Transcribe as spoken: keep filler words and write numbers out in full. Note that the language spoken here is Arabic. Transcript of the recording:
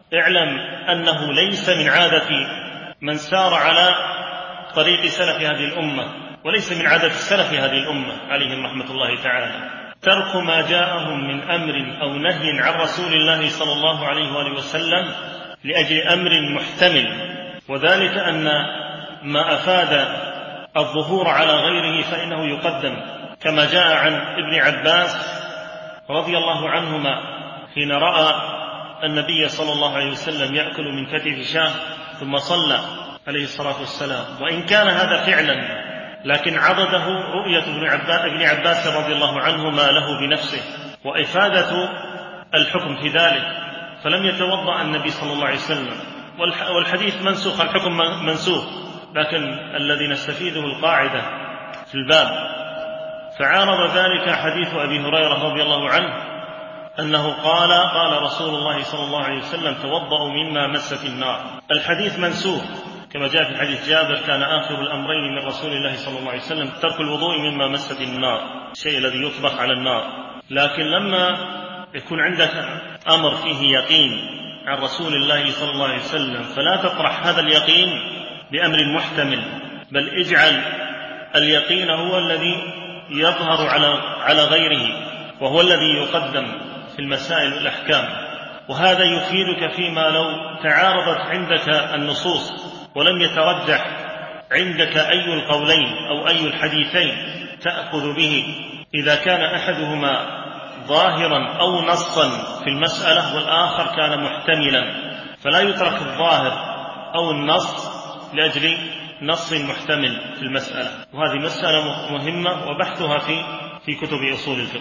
اعلم أنه ليس من عادة من سار على طريق سلف هذه الأمة، وليس من عادة السلف هذه الأمة عليهم رحمة الله تعالى ترك ما جاءهم من أمر أو نهي عن رسول الله صلى الله عليه وآله وسلم لأجل أمر محتمل، وذلك أن ما أفاد الظهور على غيره فإنه يقدم، كما جاء عن ابن عباس رضي الله عنهما حين رأى النبي صلى الله عليه وسلم يأكل من كتف شاه ثم صلى عليه الصلاة والسلام، وإن كان هذا فعلا لكن عضده رؤية ابن عباس رضي الله عنهما له بنفسه وإفادة الحكم في ذلك، فلم يتوضأ النبي صلى الله عليه وسلم، والحديث منسوخ، الحكم منسوخ، لكن الذي نستفيده القاعدة في الباب. فعارض ذلك حديث أبي هريرة رضي الله عنه أنه قال قال رسول الله صلى الله عليه وسلم توضأوا مما مست النار. الحديث منسوخ كما جاء في حديث جابر كان آخر الأمرين من رسول الله صلى الله عليه وسلم ترك الوضوء مما مست النار، الشيء الذي يطبخ على النار. لكن لما يكون عندك أمر فيه يقين عن رسول الله صلى الله عليه وسلم فلا تطرح هذا اليقين بأمر محتمل، بل اجعل اليقين هو الذي يظهر على على غيره، وهو الذي يقدم في المسائل والأحكام. وهذا يفيدك فيما لو تعارضت عندك النصوص ولم يترجح عندك أي القولين أو أي الحديثين تأخذ به، إذا كان أحدهما ظاهرا أو نصا في المسألة والآخر كان محتملا، فلا يترك الظاهر أو النص لأجل نص محتمل في المسألة. وهذه مسألة مهمة وبحثها في في كتب أصول الفقه.